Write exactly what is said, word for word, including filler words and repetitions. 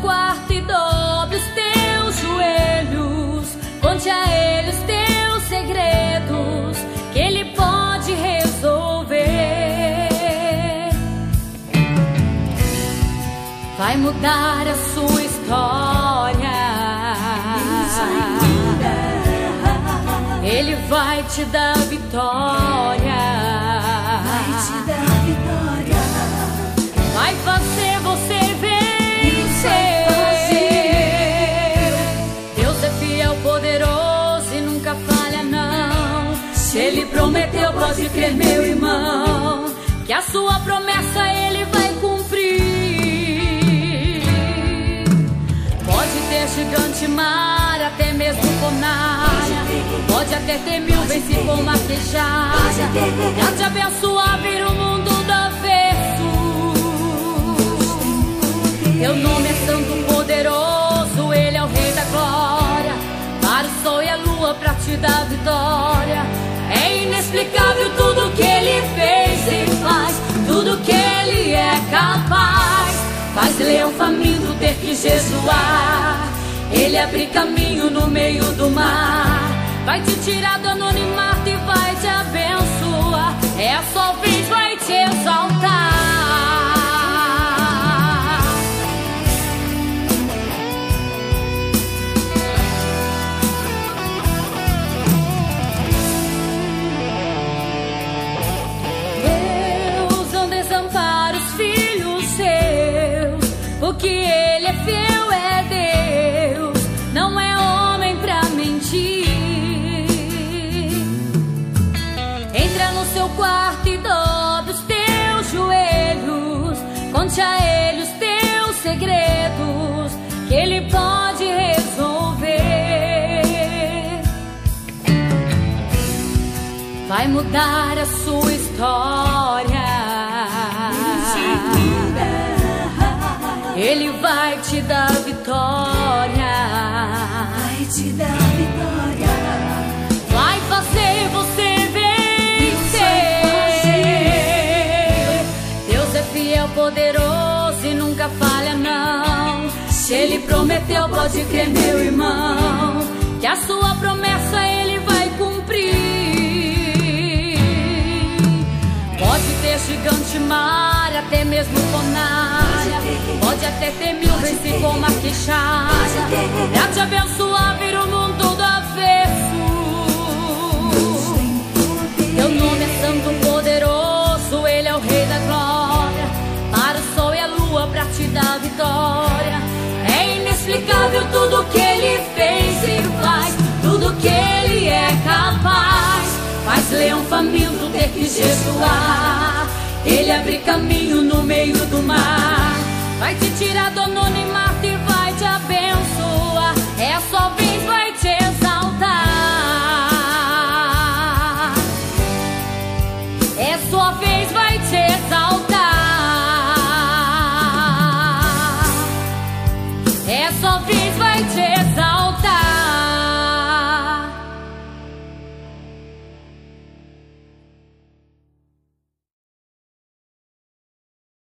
quarto e dobre os teus joelhos. Conte a Ele os teus segredos, que Ele pode resolver. Vai mudar a sua história. Ele vai te dar vitória. Vai te dar vitória. Vai fazer você vencer. Deus é fiel, poderoso e nunca falha não. Se Ele prometeu, pode crer, meu irmão, que a sua promessa Ele vai cumprir. Pode ter gigante mar, até mesmo fornalha. Pode até ter mil vezes com maquejada, pra te abençoar, vir o mundo do avesso. Teu nome é santo, poderoso, Ele é o Rei da glória. Para o sol e a lua pra te dar vitória. É inexplicável tudo que Ele fez e faz, tudo que Ele é capaz. Faz leão faminto ter que jejuar. Ele abre caminho no meio do mar. Vai te tirar do anonimato e vai te abençoar. É a sua vez, vai te exaltar. Deus não desampara os filhos seus, porque Ele é fiel, é Deus, não é homem pra mentir. Entra no seu quarto e dobre os teus joelhos. Conte a Ele os teus segredos, que Ele pode resolver. Vai mudar a sua história. Ele vai te dar vitória. Vai te dar vitória. Vai fazer você vencer. Deus é fiel, poderoso e nunca falha não. Se Ele prometeu, pode crer, meu irmão, que a sua promessa Ele vai cumprir. Pode ter gigante mar, até mesmo fornalha. Pode até ter mil vezes com maquejada, pra te abençoar, vir o mundo do avesso. Teu nome é santo, poderoso, Ele é o Rei da glória. Para o sol e a lua pra te dar vitória. É inexplicável tudo que Ele fez e faz, tudo que Ele é capaz. Faz leão faminto ter que jejuar. Ele abre caminho no meio do mar. Vai te tirar do anonimato e vai te abençoar. É a sua vez, vai te exaltar. É a sua vez, vai te exaltar. É a sua vez, vai te exaltar.